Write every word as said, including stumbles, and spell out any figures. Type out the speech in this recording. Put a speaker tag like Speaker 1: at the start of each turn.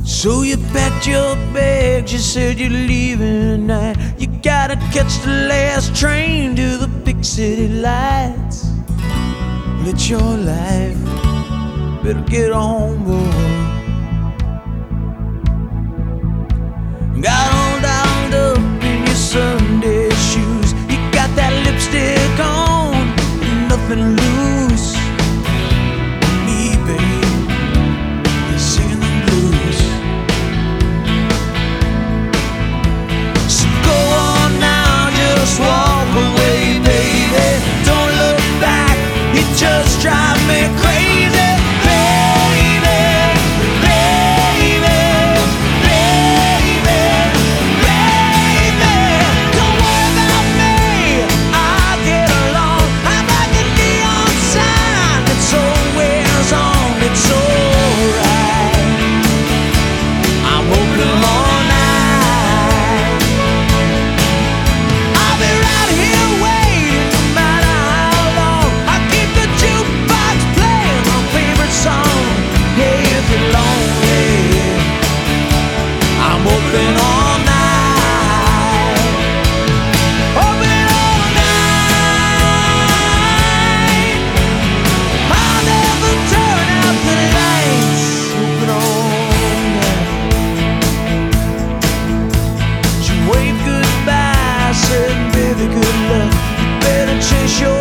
Speaker 1: So you packed your bags, you said you're leaving tonight. You gotta catch the last train to the big city lights. Well, it's your life, better get on board. Got all dolled up in your Sunday shoes. You got that lipstick on, nothing loose. Me, babe, you're singing the blues. So go on now, just walk away, baby. Don't look back, it just drives me crazy. Good luck, you better chase your